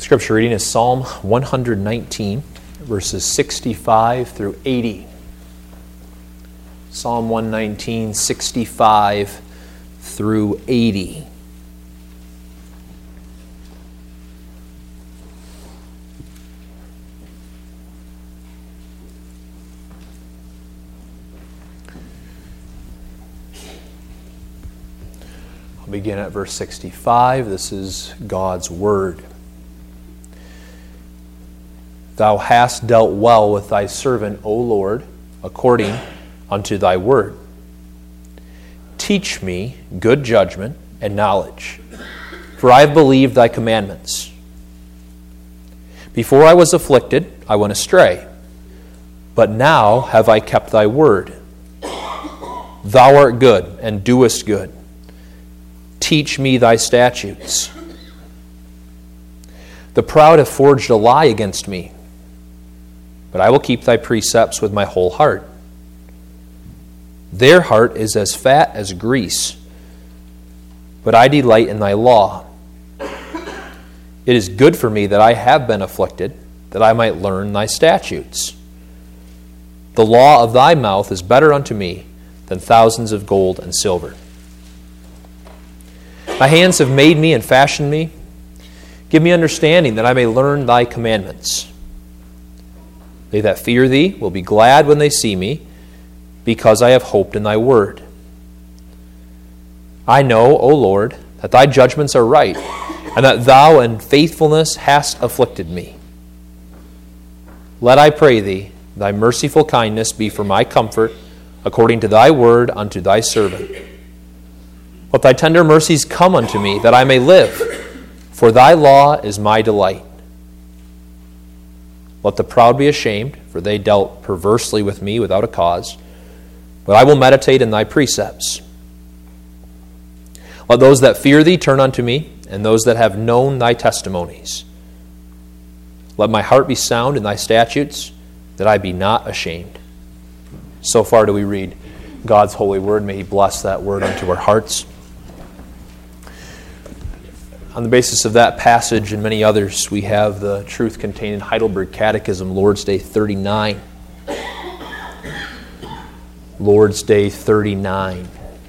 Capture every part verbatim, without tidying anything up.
Scripture reading is Psalm one nineteen, verses sixty-five through eighty. Psalm one nineteen, sixty-five through eighty. I'll begin at verse sixty-five. This is God's Word. Thou hast dealt well with thy servant, O Lord, according unto thy word. Teach me good judgment and knowledge, for I have believed thy commandments. Before I was afflicted, I went astray, but now have I kept thy word. Thou art good and doest good. Teach me thy statutes. The proud have forged a lie against me, but I will keep thy precepts with my whole heart. Their heart is as fat as grease, but I delight in thy law. It is good for me that I have been afflicted, that I might learn thy statutes. The law of thy mouth is better unto me than thousands of gold and silver. Thy hands have made me and fashioned me. Give me understanding that I may learn thy commandments. They that fear thee will be glad when they see me, because I have hoped in thy word. I know, O Lord, that thy judgments are right, and that thou in faithfulness hast afflicted me. Let, I pray thee, thy merciful kindness be for my comfort, according to thy word unto thy servant. Let thy tender mercies come unto me, that I may live, for thy law is my delight. Let the proud be ashamed, for they dealt perversely with me without a cause. But I will meditate in thy precepts. Let those that fear thee turn unto me, and those that have known thy testimonies. Let my heart be sound in thy statutes, that I be not ashamed. So far do we read God's holy word. May he bless that word unto our hearts. On the basis of that passage and many others, we have the truth contained in Heidelberg Catechism, Lord's Day thirty-nine. Lord's Day thirty-nine.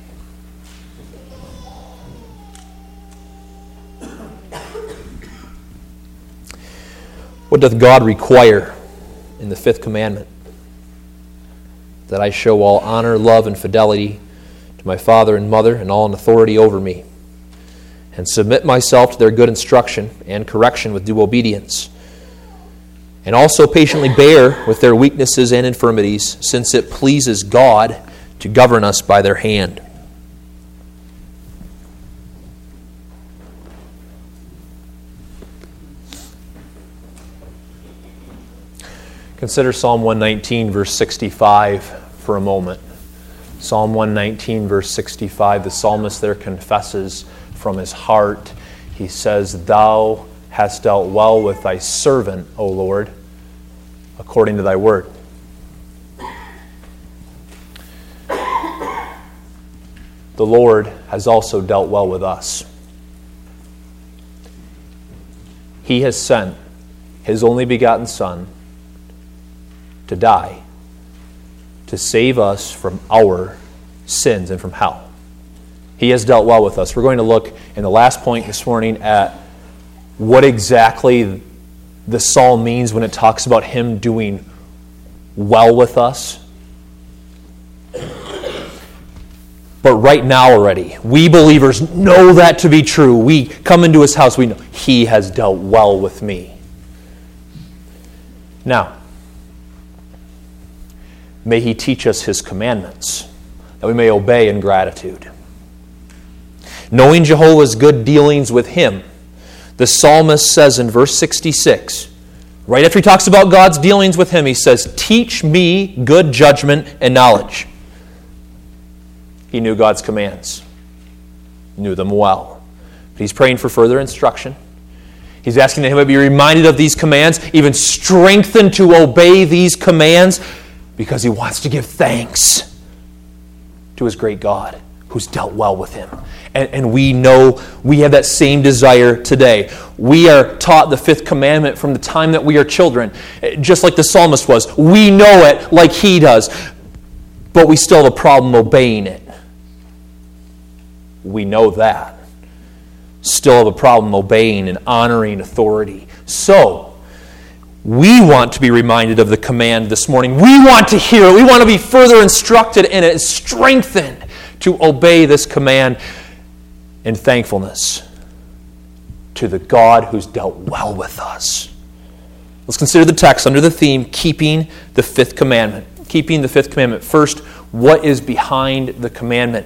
What doth God require in the fifth commandment? That I show all honor, love, and fidelity to my father and mother and all in authority over me, and submit myself to their good instruction and correction with due obedience, and also patiently bear with their weaknesses and infirmities, since it pleases God to govern us by their hand. Consider Psalm one nineteen, verse sixty-five for a moment. Psalm one nineteen, verse sixty-five, the psalmist there confesses from his heart. He says, Thou hast dealt well with thy servant, O Lord, according to thy word. The Lord has also dealt well with us. He has sent his only begotten Son to die, to save us from our sins and from hell. He has dealt well with us. We're going to look in the last point this morning at what exactly the psalm means when it talks about him doing well with us. But right now already, we believers know that to be true. We come into his house, we know he has dealt well with me. Now, may he teach us his commandments, that we may obey in gratitude. Knowing Jehovah's good dealings with him, the psalmist says in verse sixty-six, right after he talks about God's dealings with him, he says, Teach me good judgment and knowledge. He knew God's commands. He knew them well. But he's praying for further instruction. He's asking that he might be reminded of these commands, even strengthened to obey these commands, because he wants to give thanks to his great God. who's dealt well with him. And, and we know we have that same desire today. We are taught the fifth commandment from the time that we are children, just like the psalmist was. We know it like he does, but we still have a problem obeying it. We know that. Still have a problem obeying and honoring authority. So, we want to be reminded of the command this morning. We want to hear it. We want to be further instructed in it, strengthened to obey this command in thankfulness to the God who's dealt well with us. Let's consider the text under the theme, keeping the fifth commandment. Keeping the fifth commandment. First, what is behind the commandment?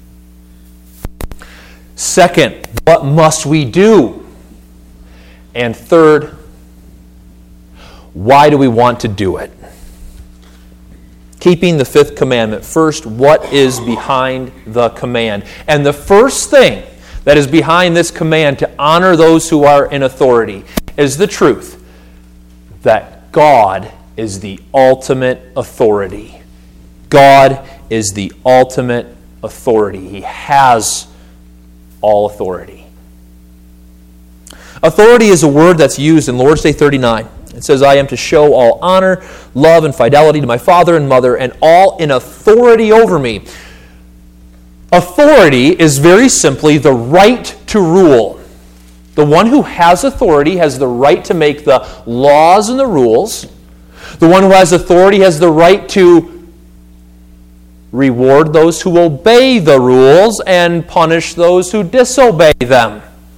Second, what must we do? And third, why do we want to do it? Keeping the fifth commandment. First, what is behind the command? And the first thing that is behind this command to honor those who are in authority is the truth that God is the ultimate authority. God is the ultimate authority. He has all authority. Authority is a word that's used in Lord's Day thirty-nine. It says, I am to show all honor, love, and fidelity to my father and mother, and all in authority over me. Authority is very simply the right to rule. The one who has authority has the right to make the laws and the rules. The one who has authority has the right to reward those who obey the rules and punish those who disobey them.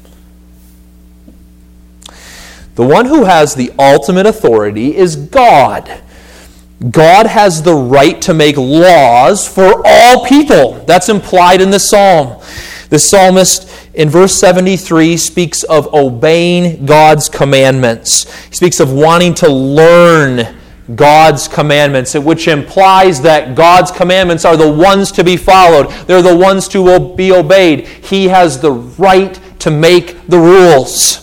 The one who has the ultimate authority is God. God has the right to make laws for all people. That's implied in the psalm. The psalmist in verse seventy-three speaks of obeying God's commandments. He speaks of wanting to learn God's commandments, which implies that God's commandments are the ones to be followed. They're the ones to be obeyed. He has the right to make the rules.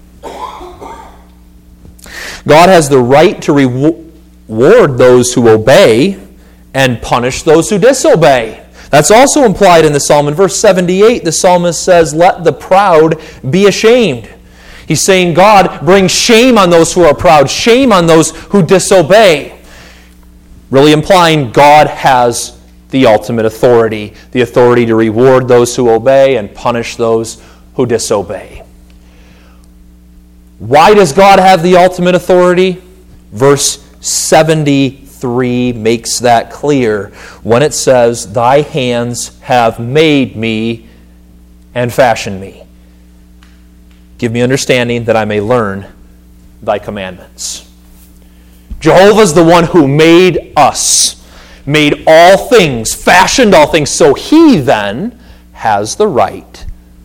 God has the right to reward those who obey and punish those who disobey. That's also implied in the psalm. In verse seventy-eight, the psalmist says, let the proud be ashamed. He's saying, God, bring shame on those who are proud, shame on those who disobey. Really implying God has the ultimate authority, the authority to reward those who obey and punish those who disobey. Why does God have the ultimate authority? Verse seventy-three makes that clear when it says, thy hands have made me and fashioned me. Give me understanding that I may learn thy commandments. Jehovah's the one who made us, made all things, fashioned all things, so he then has the right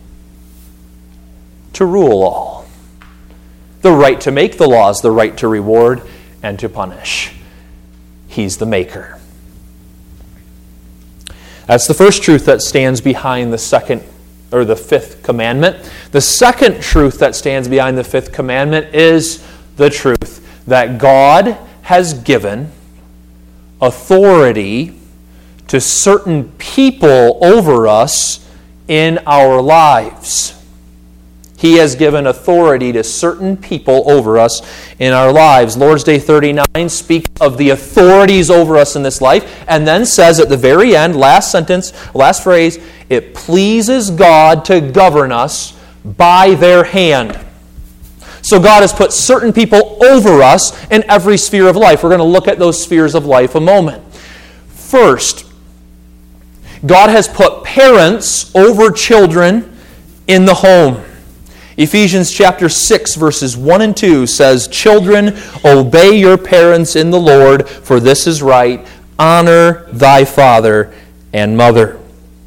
to rule all. The right to make the laws, the right to reward and to punish. He's the maker. That's the first truth that stands behind the second or the fifth commandment. The second truth that stands behind the fifth commandment is the truth that God has given authority to certain people over us in our lives. He has given authority to certain people over us in our lives. Lord's Day thirty-nine speaks of the authorities over us in this life, and then says at the very end, last sentence, last phrase, it pleases God to govern us by their hand. So God has put certain people over us in every sphere of life. We're going to look at those spheres of life a moment. First, God has put parents over children in the home. Ephesians chapter six, verses one and two says, children, obey your parents in the Lord, for this is right. Honor thy father and mother.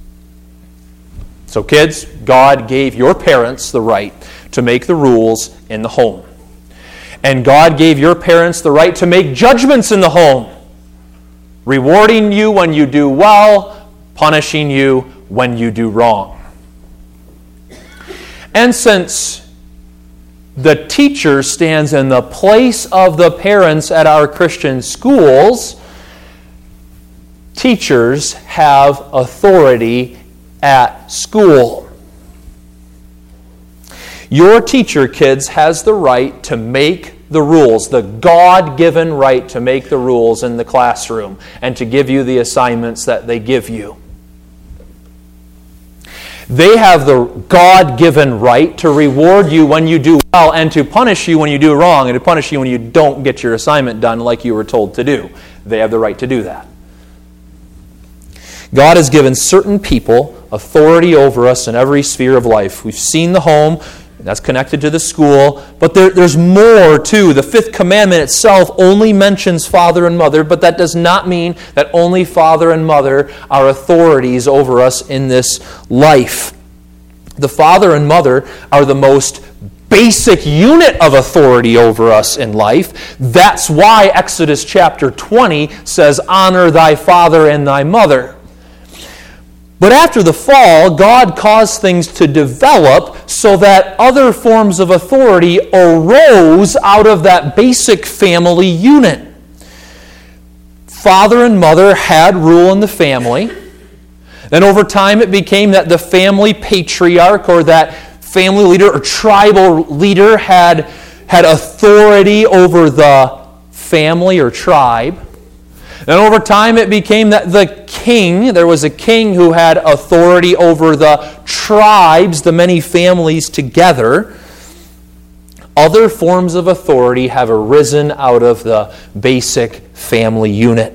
So kids, God gave your parents the right to make the rules in the home. And God gave your parents the right to make judgments in the home, rewarding you when you do well, punishing you when you do wrong. And since the teacher stands in the place of the parents at our Christian schools, teachers have authority at school. Your teacher, kids, has the right to make the rules, the God-given right to make the rules in the classroom and to give you the assignments that they give you. They have the God-given right to reward you when you do well and to punish you when you do wrong and to punish you when you don't get your assignment done like you were told to do. They have the right to do that. God has given certain people authority over us in every sphere of life. We've seen the home. That's connected to the school. But there, there's more, too. The fifth commandment itself only mentions father and mother, but that does not mean that only father and mother are authorities over us in this life. The father and mother are the most basic unit of authority over us in life. That's why Exodus chapter twenty says, honor thy father and thy mother. But after the fall, God caused things to develop so that other forms of authority arose out of that basic family unit. Father and mother had rule in the family. Then over time it became that the family patriarch or that family leader or tribal leader had, had authority over the family or tribe. Then over time it became that the king, there was a king who had authority over the tribes, the many families together. Other forms of authority have arisen out of the basic family unit.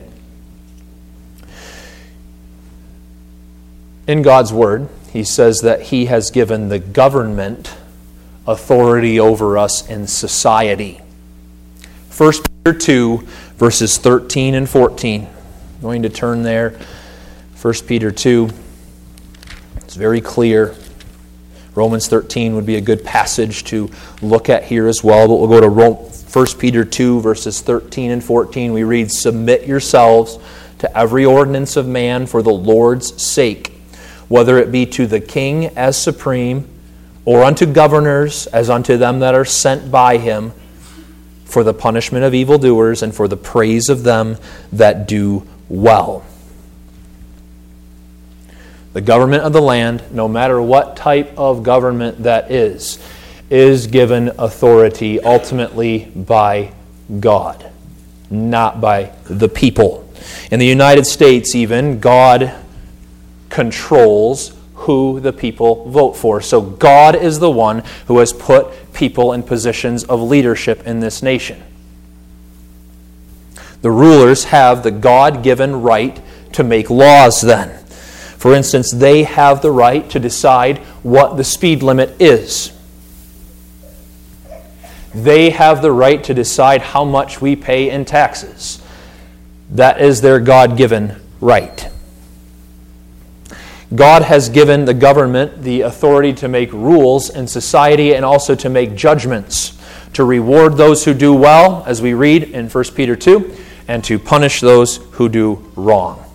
In God's Word, He says that He has given the government authority over us in society. First Peter two, verses thirteen and fourteen. I'm going to turn there. First Peter two. It's very clear. Romans thirteen would be a good passage to look at here as well. But we'll go to First Peter two, verses thirteen and fourteen. We read, submit yourselves to every ordinance of man for the Lord's sake, whether it be to the king as supreme, or unto governors as unto them that are sent by him, for the punishment of evildoers and for the praise of them that do well. The government of the land, no matter what type of government that is, is given authority ultimately by God, not by the people. In the United States even, God controls who the people vote for. So God is the one who has put people in positions of leadership in this nation. The rulers have the God-given right to make laws then. For instance, they have the right to decide what the speed limit is. They have the right to decide how much we pay in taxes. That is their God-given right. God has given the government the authority to make rules in society and also to make judgments, to reward those who do well, as we read in First Peter two, and to punish those who do wrong.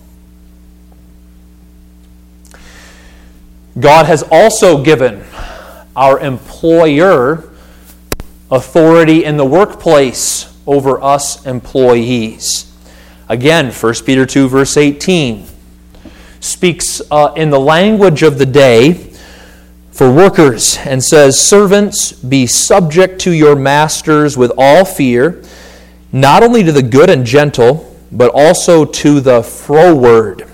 God has also given our employer authority in the workplace over us employees. Again, First Peter two, verse eighteen. Speaks uh, in the language of the day for workers and says, servants, be subject to your masters with all fear, not only to the good and gentle, but also to the froward.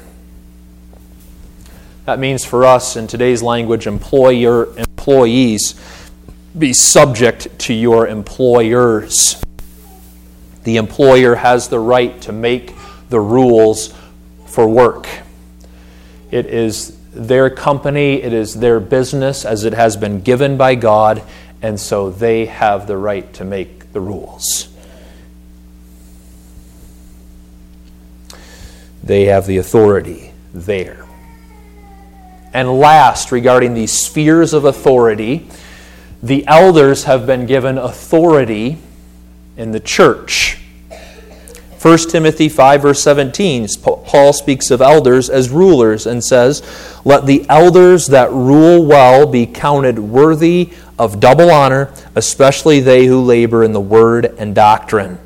That means for us in today's language, employer, employees, be subject to your employers. The employer has the right to make the rules for work. It is their company, it is their business as it has been given by God, and so they have the right to make the rules. They have the authority there. And last, regarding these spheres of authority, the elders have been given authority in the church. First Timothy five, verse seventeen, Paul speaks of elders as rulers and says, let the elders that rule well be counted worthy of double honor, especially they who labor in the word and doctrine.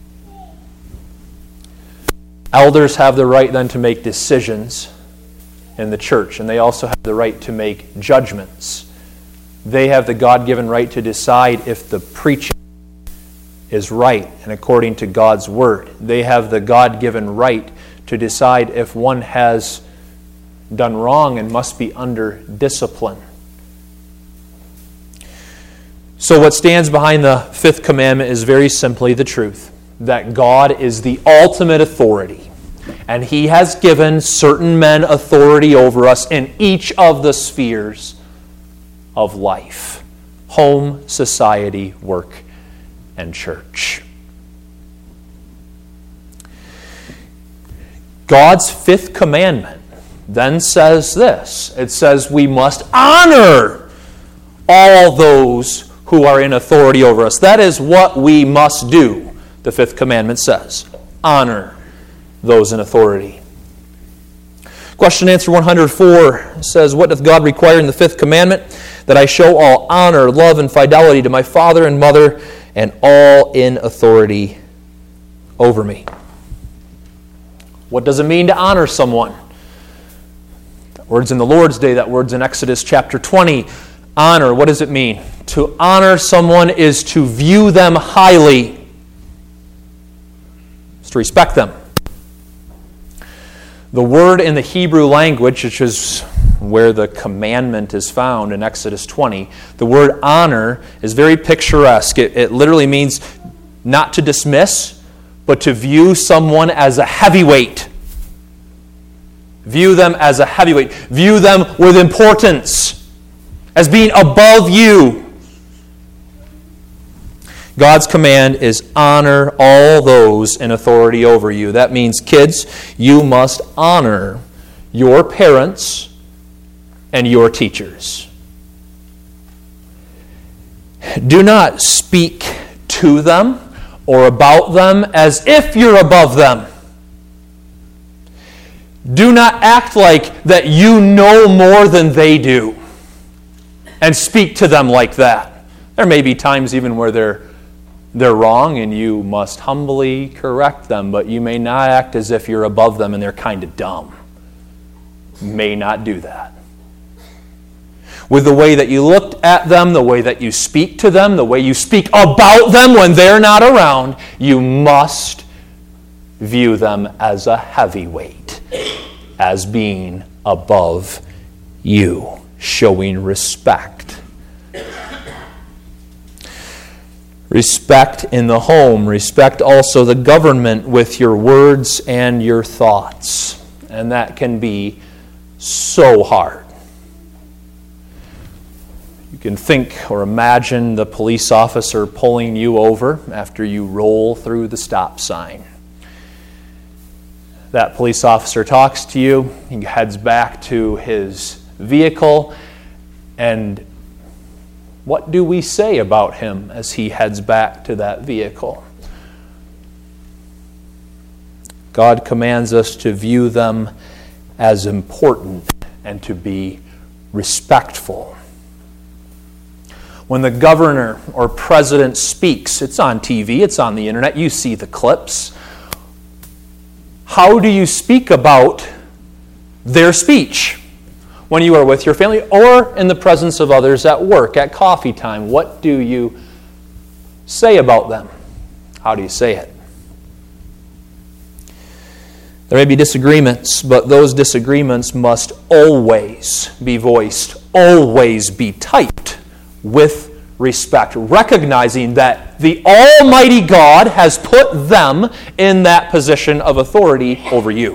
Elders have the right then to make decisions in the church, and they also have the right to make judgments. They have the God-given right to decide if the preaching is right and according to God's Word. They have the God-given right to decide if one has done wrong and must be under discipline. So what stands behind the fifth commandment is very simply the truth that God is the ultimate authority, and He has given certain men authority over us in each of the spheres of life: home, society, work, and church. God's fifth commandment then says this. It says we must honor all those who are in authority over us. That is what we must do, the fifth commandment says. Honor those in authority. Question answer one hundred four says, what doth God require in the fifth commandment? That I show all honor, love, and fidelity to my father and mother, and all in authority over me. What does it mean to honor someone? That word's in the Lord's Day. That word's in Exodus chapter twenty. Honor, what does it mean? To honor someone is to view them highly. It's to respect them. The word in the Hebrew language, which is where the commandment is found in Exodus twenty, the word honor is very picturesque. It, it literally means not to dismiss, but to view someone as a heavyweight. View them as a heavyweight. View them with importance, as being above you. God's command is honor all those in authority over you. That means, kids, you must honor your parents and your teachers. Do not speak to them or about them as if you're above them. Do not act like that you know more than they do and speak to them like that. There may be times even where they're they're wrong and you must humbly correct them, but you may not act as if you're above them and they're kind of dumb. You may not do that. With the way that you look at them, the way that you speak to them, the way you speak about them when they're not around, you must view them as a heavyweight, as being above you, showing respect. Respect in the home. Respect also the government with your words and your thoughts. And that can be so hard. You can think or imagine the police officer pulling you over after you roll through the stop sign. That police officer talks to you, he heads back to his vehicle, and what do we say about him as he heads back to that vehicle? God commands us to view them as important and to be respectful. When the governor or president speaks, it's on T V, it's on the internet, you see the clips. How do you speak about their speech when you are with your family or in the presence of others at work, at coffee time? What do you say about them? How do you say it? There may be disagreements, but those disagreements must always be voiced, always be typed with respect, recognizing that the Almighty God has put them in that position of authority over you.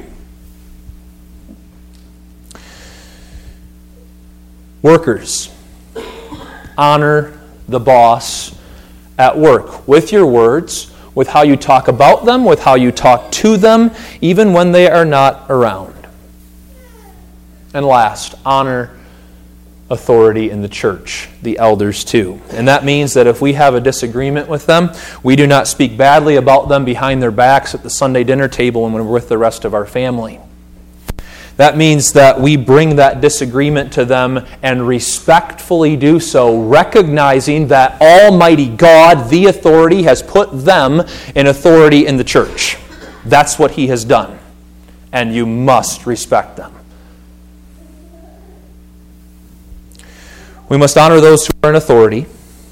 Workers, honor the boss at work with your words, with how you talk about them, with how you talk to them, even when they are not around. And last, honor authority in the church, the elders too. And that means that if we have a disagreement with them, we do not speak badly about them behind their backs at the Sunday dinner table when we're with the rest of our family. That means that we bring that disagreement to them and respectfully do so, recognizing that Almighty God, the authority, has put them in authority in the church. That's what He has done. And you must respect them. We must honor those who are in authority.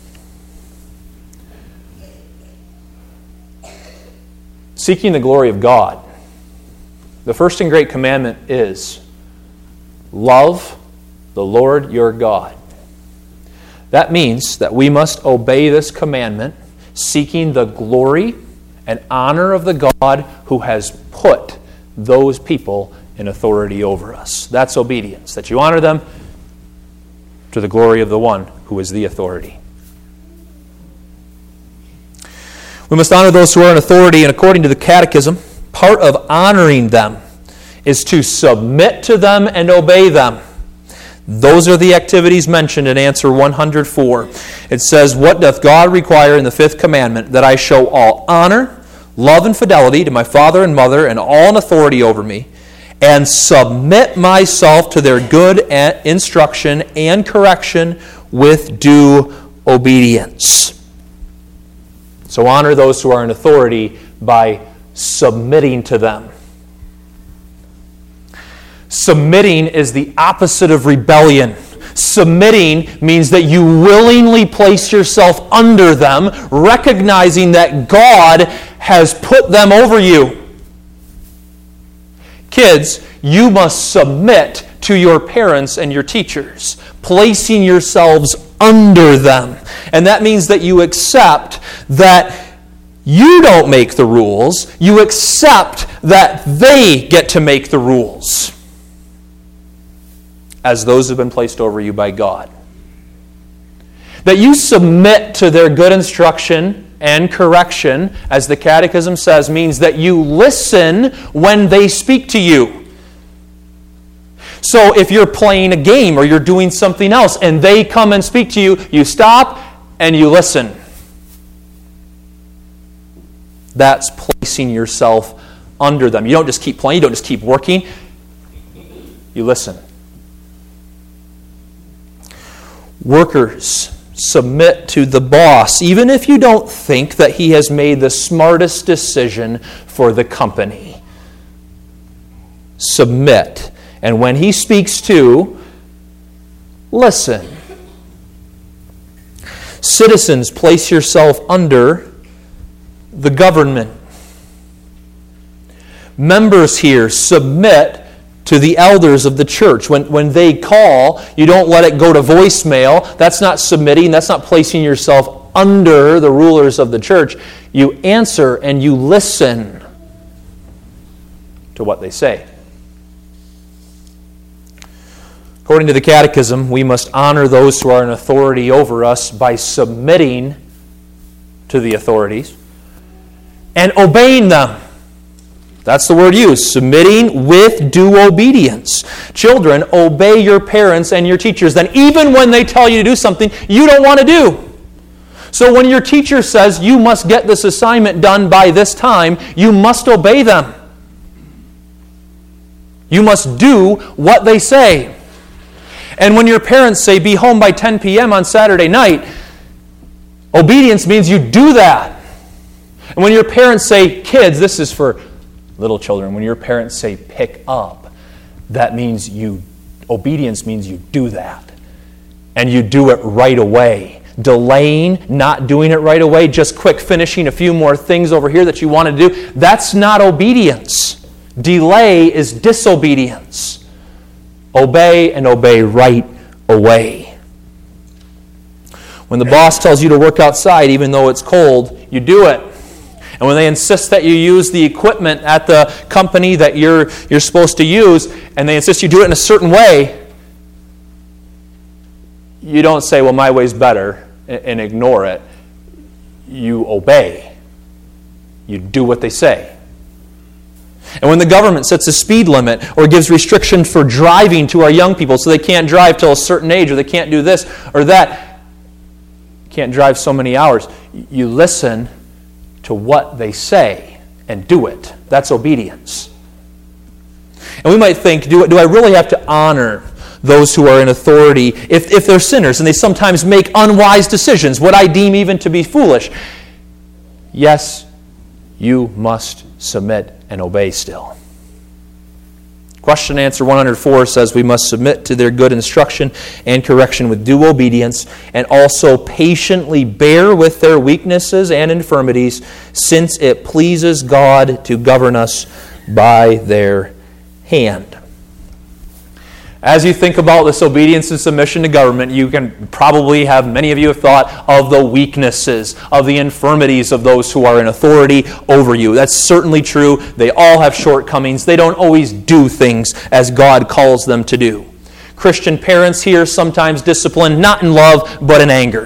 Seeking the glory of God. The first and great commandment is, love the Lord your God. That means that we must obey this commandment, seeking the glory and honor of the God who has put those people in authority over us. That's obedience, that you honor them to the glory of the one who is the authority. We must honor those who are in authority, and according to the Catechism, part of honoring them is to submit to them and obey them. Those are the activities mentioned in answer one hundred four. It says, "What doth God require in the fifth commandment? That I show all honor, love, and fidelity to my father and mother and all in authority over me, and submit myself to their good instruction and correction with due obedience." So honor those who are in authority by submitting to them. Submitting is the opposite of rebellion. Submitting means that you willingly place yourself under them, recognizing that God has put them over you. Kids, you must submit to your parents and your teachers, placing yourselves under them. And that means that you accept that you don't make the rules. You accept that they get to make the rules, as those have been placed over you by God. That you submit to their good instruction and correction, as the Catechism says, means that you listen when they speak to you. So if you're playing a game or you're doing something else and they come and speak to you, you stop and you listen. That's placing yourself under them. You don't just keep playing, you don't just keep working. You listen. Workers, submit to the boss, even if you don't think that he has made the smartest decision for the company. Submit. And when he speaks to, listen. Citizens, place yourself under the government. Members here, submit to the elders of the church. When, when they call, you don't let it go to voicemail. That's not submitting. That's not placing yourself under the rulers of the church. You answer and you listen to what they say. According to the Catechism, we must honor those who are in authority over us by submitting to the authorities and obeying them. That's the word used, submitting with due obedience. Children, obey your parents and your teachers. Then even when they tell you to do something you don't want to do. So when your teacher says you must get this assignment done by this time, you must obey them. You must do what they say. And when your parents say be home by ten p.m. on Saturday night, obedience means you do that. And when your parents say, kids, this is for little children, when your parents say pick up, that means you, obedience means you do that. And you do it right away. Delaying, not doing it right away, just quick finishing a few more things over here that you want to do, that's not obedience. Delay is disobedience. Obey and obey right away. When the boss tells you to work outside, even though it's cold, you do it. And when they insist that you use the equipment at the company that you're, you're supposed to use, and they insist you do it in a certain way, you don't say, well, my way's better, and ignore it. You obey. You do what they say. And when the government sets a speed limit or gives restrictions for driving to our young people so they can't drive till a certain age or they can't do this or that, can't drive so many hours, you listen to what they say and do it. That's obedience. And we might think, do, do I really have to honor those who are in authority if, if they're sinners and they sometimes make unwise decisions, what I deem even to be foolish? Yes, you must submit and obey still. Question and answer one oh four says we must submit to their good instruction and correction with due obedience, and also patiently bear with their weaknesses and infirmities, since it pleases God to govern us by their hand. As you think about this obedience and submission to government, you can probably have, many of you have thought of the weaknesses, of the infirmities of those who are in authority over you. That's certainly true. They all have shortcomings. They don't always do things as God calls them to do. Christian parents here sometimes discipline not in love, but in anger.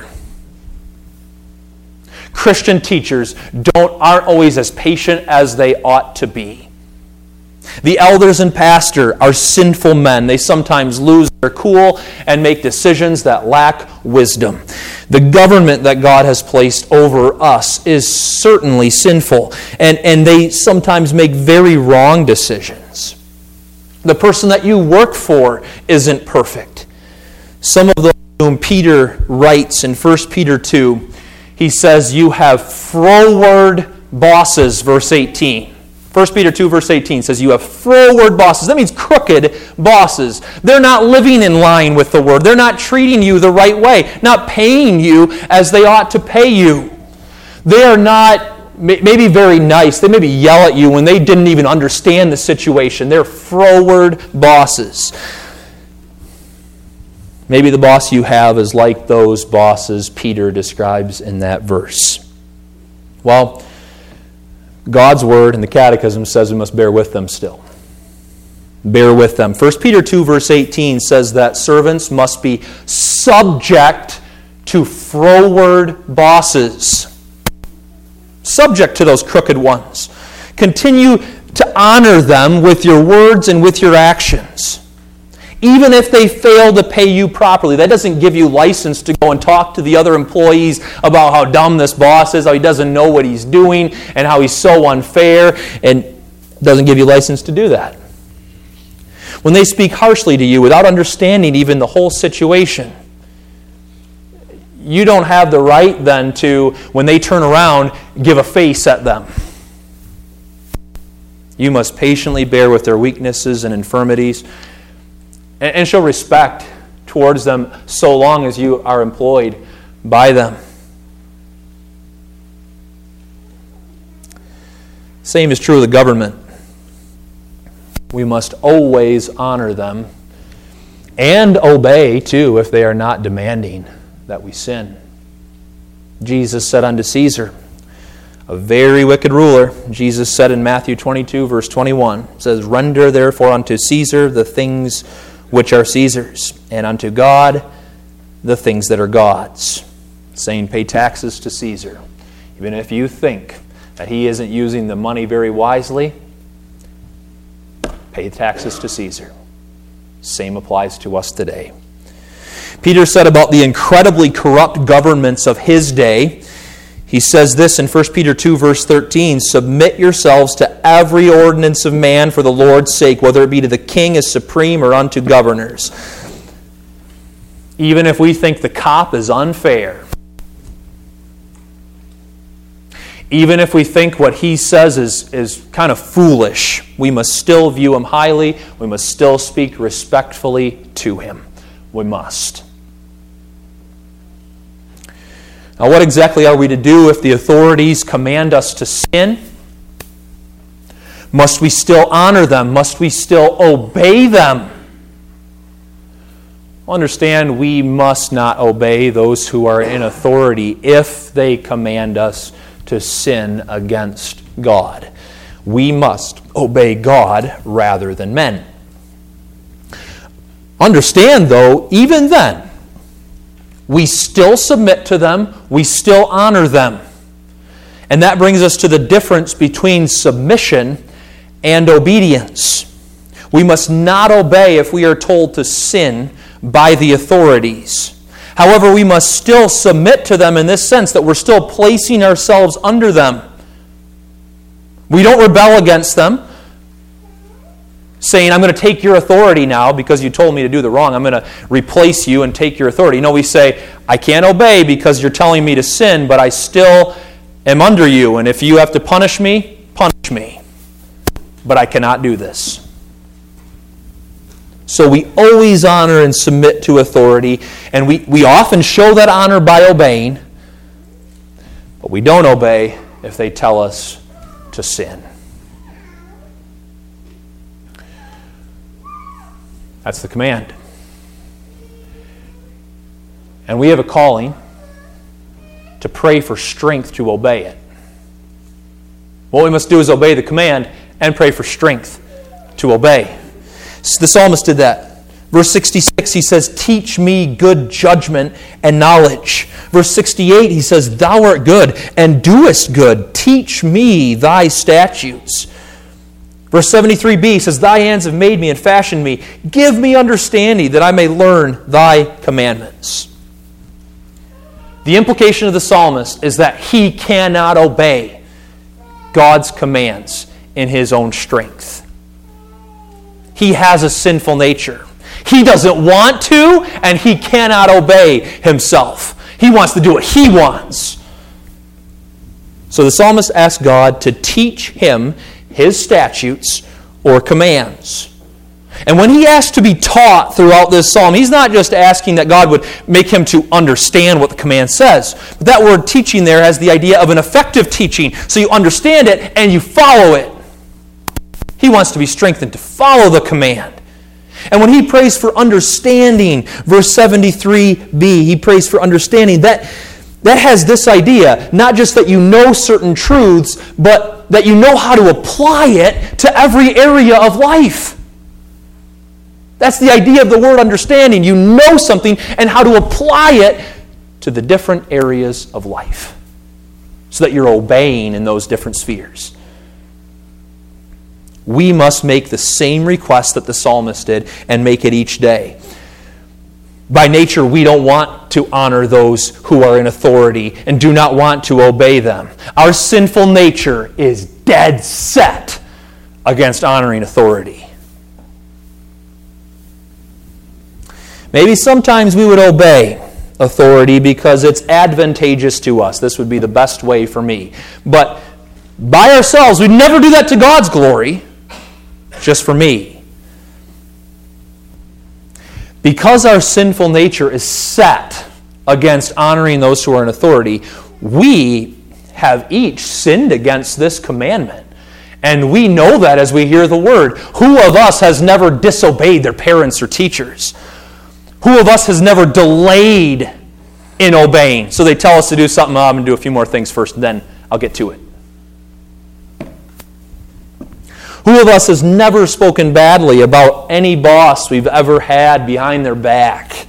Christian teachers don't aren't always as patient as they ought to be. The elders and pastor are sinful men. They sometimes lose their cool and make decisions that lack wisdom. The government that God has placed over us is certainly sinful, and, and they sometimes make very wrong decisions. The person that you work for isn't perfect. Some of those whom Peter writes in First Peter two, he says, you have froward bosses, verse eighteen. First Peter two, verse eighteen says, you have froward bosses. That means crooked bosses. They're not living in line with the Word. They're not treating you the right way, not paying you as they ought to pay you. They are not maybe very nice. They maybe yell at you when they didn't even understand the situation. They're froward bosses. Maybe the boss you have is like those bosses Peter describes in that verse. Well, God's Word and the Catechism says we must bear with them still. Bear with them. First Peter two, verse eighteen says that servants must be subject to froward bosses. Subject to those crooked ones. Continue to honor them with your words and with your actions. Even if they fail to pay you properly, that doesn't give you license to go and talk to the other employees about how dumb this boss is, how he doesn't know what he's doing, and how he's so unfair, and doesn't give you license to do that. When they speak harshly to you without understanding even the whole situation, you don't have the right then to, when they turn around, give a face at them. You must patiently bear with their weaknesses and infirmities, and show respect towards them so long as you are employed by them. Same is true of the government. We must always honor them and obey, too, if they are not demanding that we sin. Jesus said unto Caesar, a very wicked ruler, Jesus said in Matthew twenty-two, verse twenty-one, it says, render therefore unto Caesar the things which are Caesar's, and unto God the things that are God's. Saying, pay taxes to Caesar. Even if you think that he isn't using the money very wisely, pay taxes to Caesar. Same applies to us today. Peter said about the incredibly corrupt governments of his day, he says this in First Peter two, verse thirteen, submit yourselves to every ordinance of man for the Lord's sake, whether it be to the king as supreme or unto governors. Even if we think the cop is unfair, even if we think what he says is, is kind of foolish, we must still view him highly. We must still speak respectfully to him. We must. Now, what exactly are we to do if the authorities command us to sin? Must we still honor them? Must we still obey them? Understand, we must not obey those who are in authority if they command us to sin against God. We must obey God rather than men. Understand, though, even then, we still submit to them, we still honor them. And that brings us to the difference between submission and obedience. We must not obey if we are told to sin by the authorities. However, we must still submit to them in this sense that we're still placing ourselves under them. We don't rebel against them, saying, I'm going to take your authority now because you told me to do the wrong. I'm going to replace you and take your authority. No, we say, I can't obey because you're telling me to sin, but I still am under you. And if you have to punish me, punish me. But I cannot do this. So we always honor and submit to authority, and we, we often show that honor by obeying, but we don't obey if they tell us to sin. That's the command. And we have a calling to pray for strength to obey it. What we must do is obey the command and pray for strength to obey. The psalmist did that. Verse sixty-six, he says, "Teach me good judgment and knowledge." Verse sixty-eight, he says, "Thou art good and doest good. Teach me thy statutes." Verse seventy-three b says, "Thy hands have made me and fashioned me. Give me understanding that I may learn thy commandments." The implication of the psalmist is that he cannot obey God's commands in his own strength. He has a sinful nature. He doesn't want to, and he cannot obey himself. He wants to do what he wants. So the psalmist asks God to teach him his statutes or commands. And when he asks to be taught throughout this psalm, he's not just asking that God would make him to understand what the command says. But that word teaching there has the idea of an effective teaching. So you understand it and you follow it. He wants to be strengthened to follow the command. And when he prays for understanding, verse seventy-three b, he prays for understanding. That, that has this idea, not just that you know certain truths, but that you know how to apply it to every area of life. That's the idea of the word understanding. You know something and how to apply it to the different areas of life so that you're obeying in those different spheres. We must make the same request that the psalmist did and make it each day. By nature, we don't want to honor those who are in authority and do not want to obey them. Our sinful nature is dead set against honoring authority. Maybe sometimes we would obey authority because it's advantageous to us. This would be the best way for me. But by ourselves, we'd never do that to God's glory. Just for me. Because our sinful nature is set against honoring those who are in authority, we have each sinned against this commandment. And we know that as we hear the word. Who of us has never disobeyed their parents or teachers? Who of us has never delayed in obeying? So they tell us to do something, oh, I'm going to do a few more things first, and then I'll get to it. Who of us has never spoken badly about any boss we've ever had behind their back?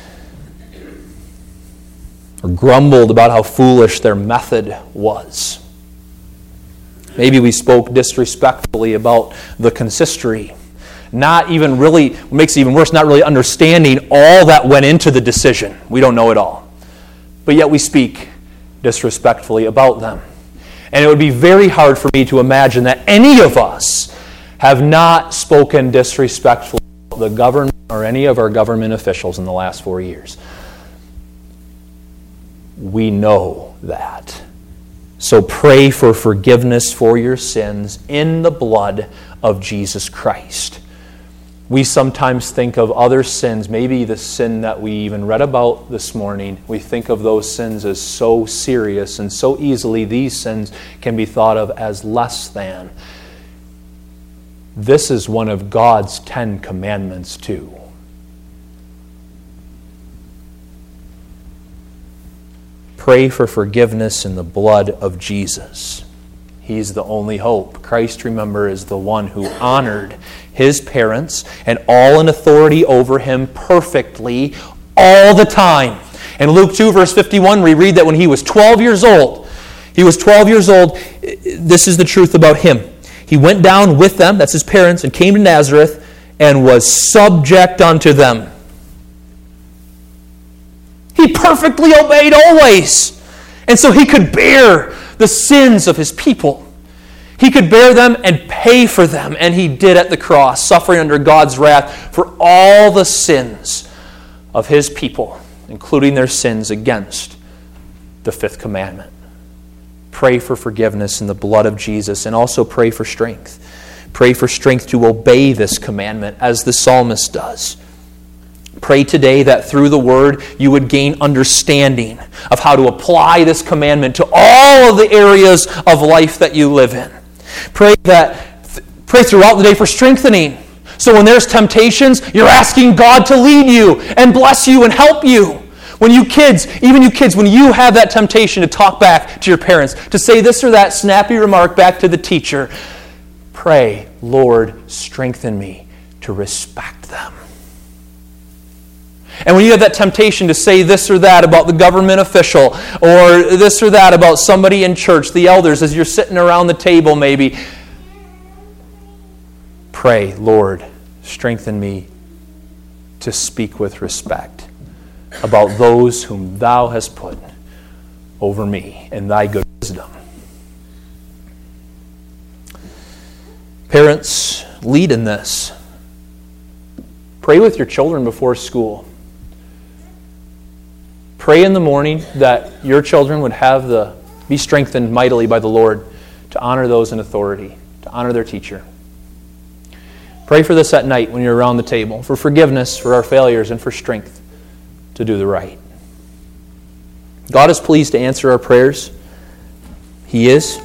Or grumbled about how foolish their method was? Maybe we spoke disrespectfully about the consistory. Not even really, what makes it even worse, not really understanding all that went into the decision. We don't know it all. But yet we speak disrespectfully about them. And it would be very hard for me to imagine that any of us have not spoken disrespectfully about the government or any of our government officials in the last four years. We know that. So pray for forgiveness for your sins in the blood of Jesus Christ. We sometimes think of other sins, maybe the sin that we even read about this morning. We think of those sins as so serious, and so easily these sins can be thought of as less than. This is one of God's Ten Commandments too. Pray for forgiveness in the blood of Jesus. He's the only hope. Christ, remember, is the one who honored his parents and all in authority over him perfectly all the time. In Luke two, verse fifty-one, we read that when he was twelve years old, he was twelve years old, this is the truth about him. He went down with them, that's his parents, and came to Nazareth and was subject unto them. He perfectly obeyed always. And so he could bear the sins of his people. He could bear them and pay for them. And he did at the cross, suffering under God's wrath for all the sins of his people, including their sins against the fifth commandment. Pray for forgiveness in the blood of Jesus, and also pray for strength. Pray for strength to obey this commandment as the psalmist does. Pray today that through the Word you would gain understanding of how to apply this commandment to all of the areas of life that you live in. Pray that pray throughout the day for strengthening. So when there's temptations, you're asking God to lead you and bless you and help you. When you kids, even you kids, when you have that temptation to talk back to your parents, to say this or that snappy remark back to the teacher, pray, Lord, strengthen me to respect them. And when you have that temptation to say this or that about the government official, or this or that about somebody in church, the elders, as you're sitting around the table maybe, pray, Lord, strengthen me to speak with respect about those whom Thou hast put over me in Thy good wisdom. Parents, lead in this. Pray with your children before school. Pray in the morning that your children would have the be strengthened mightily by the Lord to honor those in authority, to honor their teacher. Pray for this at night when you're around the table, for forgiveness for our failures and for strength to do the right. God is pleased to answer our prayers. He is.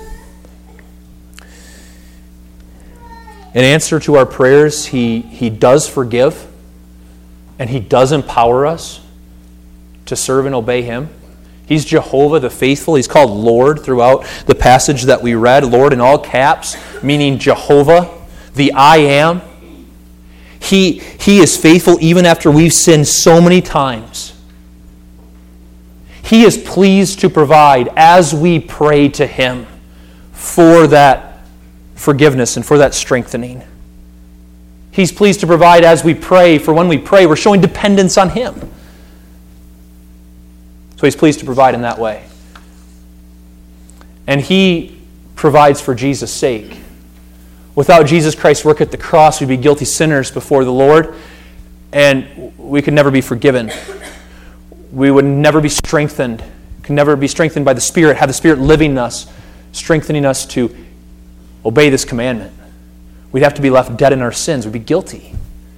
In answer to our prayers, He, he does forgive, and He does empower us to serve and obey Him. He's Jehovah the faithful. He's called Lord throughout the passage that we read. Lord in all caps, meaning Jehovah, the I am. He, he is faithful even after we've sinned so many times. He is pleased to provide as we pray to Him for that forgiveness and for that strengthening. He's pleased to provide as we pray, for when we pray, we're showing dependence on Him. So He's pleased to provide in that way. And He provides for Jesus' sake. Without Jesus Christ's work at the cross, we'd be guilty sinners before the Lord, and we could never be forgiven. We would never be strengthened, could never be strengthened by the Spirit, have the Spirit living in us, strengthening us to obey this commandment. We'd have to be left dead in our sins. We'd be guilty.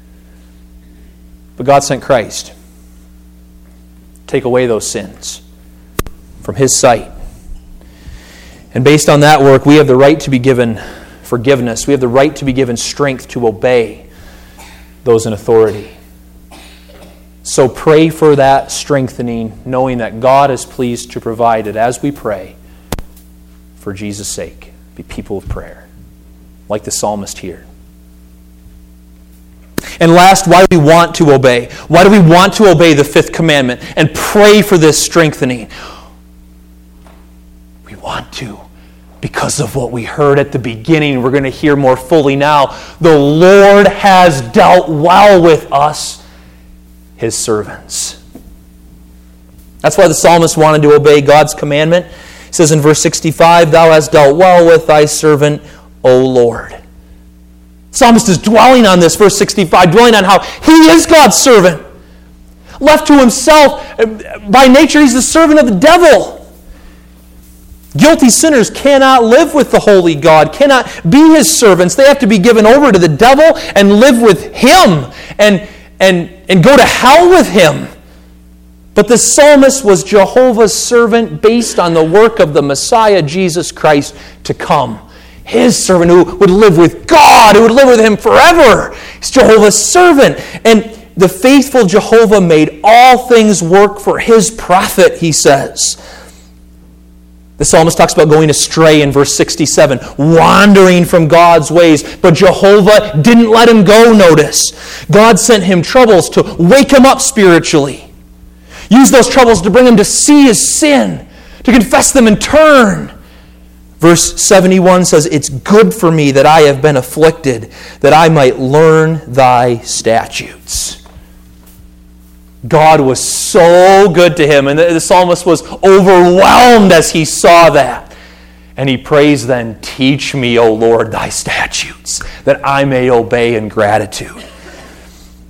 But God sent Christ to take away those sins from His sight. And based on that work, we have the right to be given forgiveness. We have the right to be given strength to obey those in authority. So pray for that strengthening, knowing that God is pleased to provide it as we pray for Jesus' sake. Be people of prayer, like the psalmist here. And last, why do we want to obey? Why do we want to obey the fifth commandment and pray for this strengthening? We want to because of what we heard at the beginning. We're going to hear more fully now. The Lord has dealt well with us, His servants. That's why the psalmist wanted to obey God's commandment. He says in verse sixty-five, Thou hast dealt well with Thy servant, O Lord. The psalmist is dwelling on this, verse sixty-five, dwelling on how he is God's servant. Left to himself, by nature he's the servant of the devil. Guilty sinners cannot live with the holy God, cannot be His servants. They have to be given over to the devil and live with him and, and, and go to hell with him. But the psalmist was Jehovah's servant based on the work of the Messiah, Jesus Christ, to come. His servant who would live with God, who would live with Him forever. He's Jehovah's servant. And the faithful Jehovah made all things work for His profit, he says. The psalmist talks about going astray in verse sixty-seven, wandering from God's ways. But Jehovah didn't let him go, notice. God sent him troubles to wake him up spiritually. Use those troubles to bring him to see his sin, to confess them and turn. Verse seventy-one says, It's good for me that I have been afflicted, that I might learn Thy statutes. God was so good to him, and the psalmist was overwhelmed as he saw that. And he prays then, Teach me, O Lord, Thy statutes, that I may obey in gratitude.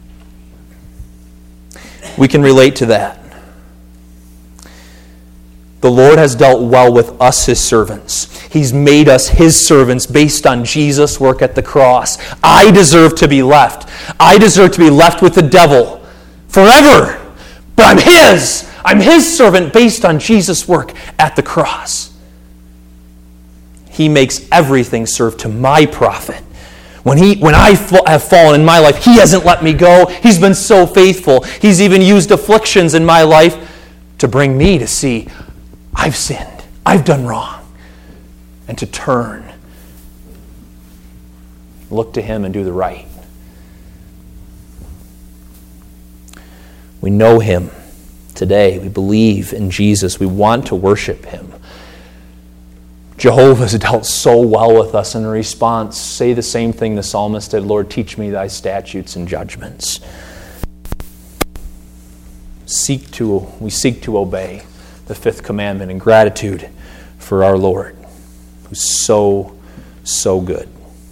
We can relate to that. The Lord has dealt well with us, His servants. He's made us His servants based on Jesus' work at the cross. I deserve to be left. I deserve to be left with the devil forever. But I'm His. I'm His servant based on Jesus' work at the cross. He makes everything serve to my profit. When he, when I have fallen in my life, He hasn't let me go. He's been so faithful. He's even used afflictions in my life to bring me to see I've sinned. I've done wrong. And to turn. Look to Him and do the right. We know Him today. We believe in Jesus. We want to worship Him. Jehovah has dealt so well with us. In response, say the same thing the psalmist did. Lord, teach me thy statutes and judgments. Seek to, we seek to obey the fifth commandment in gratitude for our Lord, who's so, so good.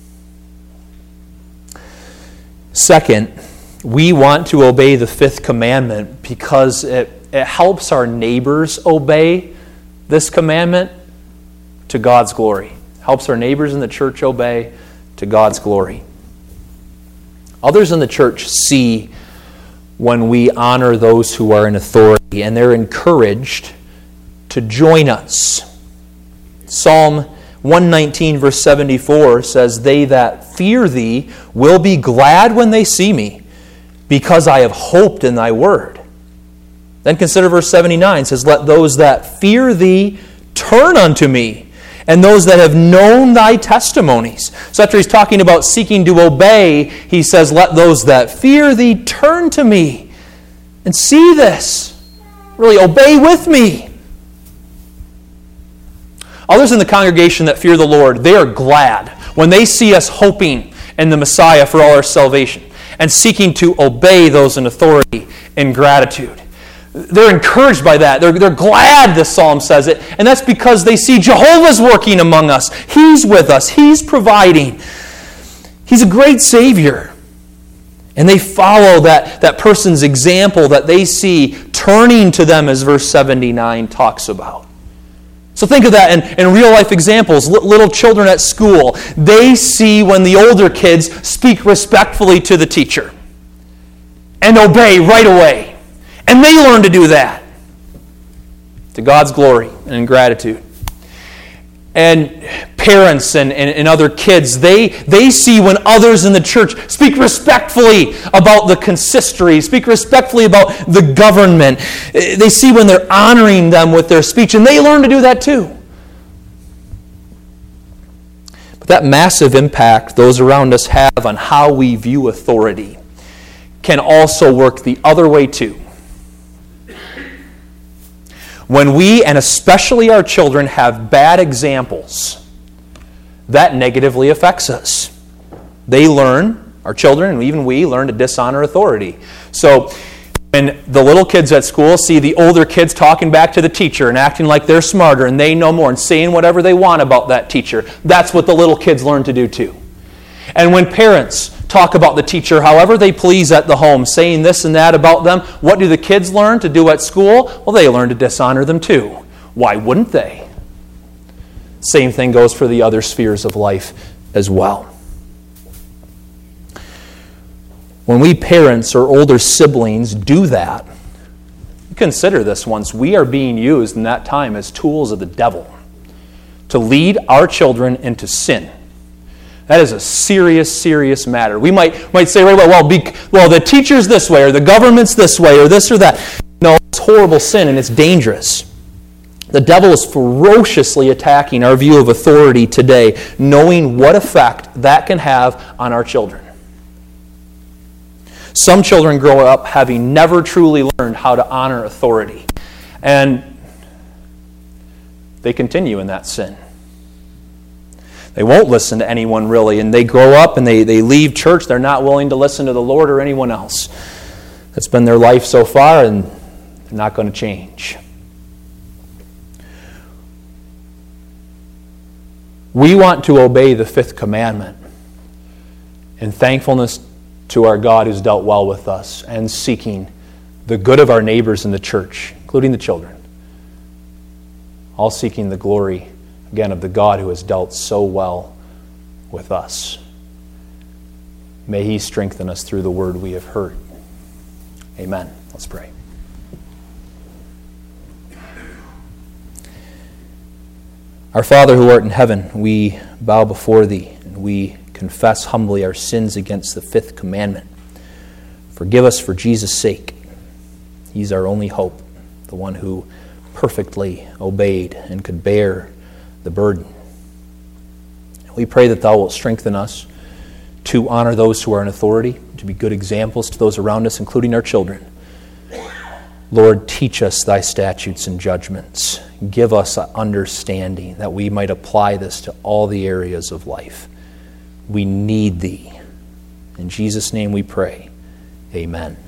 Second, we want to obey the fifth commandment because it, it helps our neighbors obey this commandment to God's glory. Helps our neighbors in the church obey to God's glory. Others in the church see when we honor those who are in authority, and they're encouraged to join us. Psalm one nineteen, verse seventy-four says, "They that fear thee will be glad when they see me, because I have hoped in thy word." Then consider verse seventy-nine. It says, "Let those that fear thee turn unto me, and those that have known thy testimonies." So after he's talking about seeking to obey, he says, "Let those that fear thee turn to me and see this." Really obey with me. Others in the congregation that fear the Lord, they are glad when they see us hoping in the Messiah for all our salvation and seeking to obey those in authority in gratitude. They're encouraged by that. They're, they're glad, this psalm says it. And that's because they see Jehovah's working among us. He's with us. He's providing. He's a great Savior. And they follow that, that person's example that they see turning to them, as verse seventy-nine talks about. So think of that in, in real-life examples. L- little children at school, they see when the older kids speak respectfully to the teacher and obey right away. And they learn to do that to God's glory and in gratitude. And parents and, and, and other kids, they, they see when others in the church speak respectfully about the consistory, speak respectfully about the government. They see when they're honoring them with their speech, and they learn to do that too. But that massive impact those around us have on how we view authority can also work the other way too. When we, and especially our children, have bad examples, that negatively affects us. They learn, our children, and even we, learn to dishonor authority. So when the little kids at school see the older kids talking back to the teacher and acting like they're smarter and they know more and saying whatever they want about that teacher, that's what the little kids learn to do too. And when parents talk about the teacher however they please at the home, saying this and that about them, what do the kids learn to do at school? Well, they learn to dishonor them too. Why wouldn't they? Same thing goes for the other spheres of life as well. When we parents or older siblings do that, consider this once, we are being used in that time as tools of the devil to lead our children into sin. That is a serious, serious matter. We might might say, right, well, well, be, well, the teacher's this way, or the government's this way, or this or that. No, it's horrible sin, and it's dangerous. The devil is ferociously attacking our view of authority today, knowing what effect that can have on our children. Some children grow up having never truly learned how to honor authority, and they continue in that sin. They won't listen to anyone really, and they grow up and they, they leave church. They're not willing to listen to the Lord or anyone else. That's been their life so far, and they're not going to change. We want to obey the fifth commandment in thankfulness to our God who's dealt well with us and seeking the good of our neighbors in the church, including the children. all seeking the glory, again, of the God who has dealt so well with us. May He strengthen us through the word we have heard. Amen. Let's pray. Our Father who art in heaven, we bow before Thee, and we confess humbly our sins against the fifth commandment. Forgive us for Jesus' sake. He's our only hope, the one who perfectly obeyed and could bear the burden. We pray that Thou wilt strengthen us to honor those who are in authority, to be good examples to those around us, including our children. Lord, teach us Thy statutes and judgments. Give us understanding that we might apply this to all the areas of life. We need Thee. In Jesus' name we pray. Amen.